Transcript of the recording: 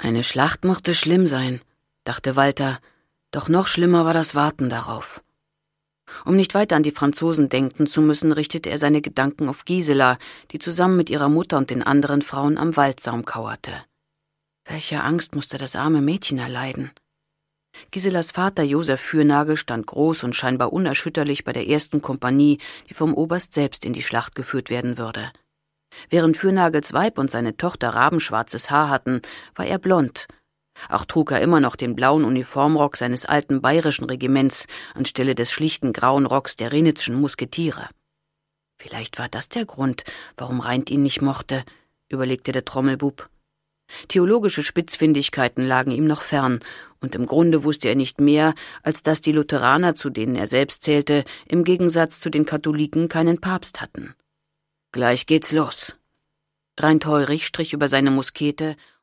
Eine Schlacht mochte schlimm sein, dachte Walter, doch noch schlimmer war das Warten darauf. Um nicht weiter an die Franzosen denken zu müssen, richtete er seine Gedanken auf Gisela, die zusammen mit ihrer Mutter und den anderen Frauen am Waldsaum kauerte. Welche Angst musste das arme Mädchen erleiden? Giselas Vater Josef Fürnagel stand groß und scheinbar unerschütterlich bei der ersten Kompanie, die vom Oberst selbst in die Schlacht geführt werden würde. Während Fürnagels Weib und seine Tochter rabenschwarzes Haar hatten, war er blond. Auch trug er immer noch den blauen Uniformrock seines alten bayerischen Regiments anstelle des schlichten grauen Rocks der Renitzschen Musketiere. Vielleicht war das der Grund, warum Reint ihn nicht mochte, überlegte der Trommelbub. Theologische Spitzfindigkeiten lagen ihm noch fern, und im Grunde wusste er nicht mehr, als dass die Lutheraner, zu denen er selbst zählte, im Gegensatz zu den Katholiken keinen Papst hatten. »Gleich geht's los.« Reint Heurich strich über seine Muskete